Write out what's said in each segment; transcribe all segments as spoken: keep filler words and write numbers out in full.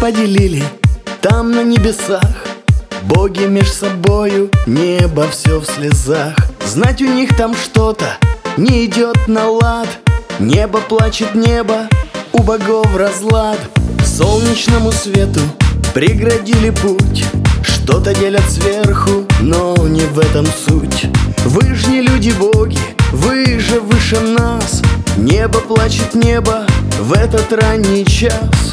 поделили там на небесах. Боги меж собою, небо все в слезах. Знать у них там что-то не идет на лад. Небо плачет, небо, у богов разлад. Солнечному свету преградили путь. Что-то делят сверху, но не в этом суть. Вы ж не люди-боги, вы же выше нас. Небо плачет, небо в этот ранний час.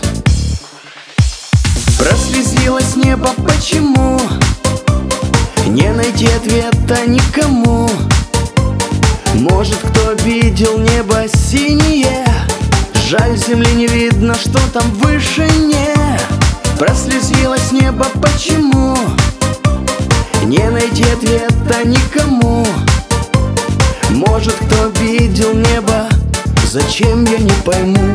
Прослезилось небо, почему? Не найти ответа никому. Может, кто обидел небо синее? Жаль, земли не видно, что там в вышине. Прослезилось небо, почему? Не найти ответа никому. Может, кто обидел небо? Зачем, я не пойму.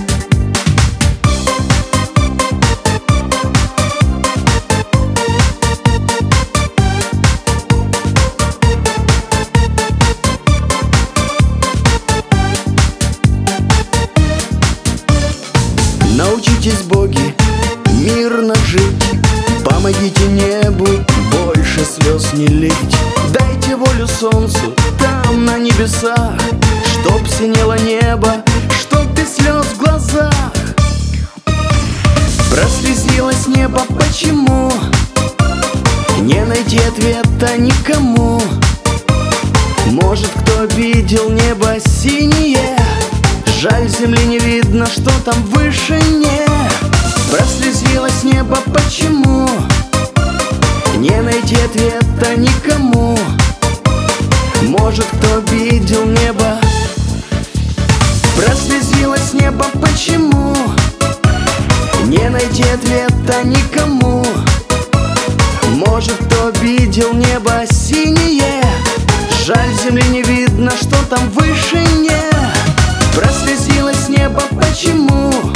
Научитесь, боги, мирно жить. Помогите небу больше слез не лить. Дайте волю солнцу там на небесах, чтоб синело небо, чтоб без слез в глазах. Прослезилось небо, почему? Не найти ответа никому. Может, кто обидел небо синее? Жаль, земли не видно, что там в вышине. Прослезилось небо, почему? Не найти ответа никому. Может, кто обидел небо? Прослезилось небо, почему? Не найти ответа никому. Может, кто обидел небо синее? Жаль, земли не видно, что там в вышине. Прослезилось небо, почему?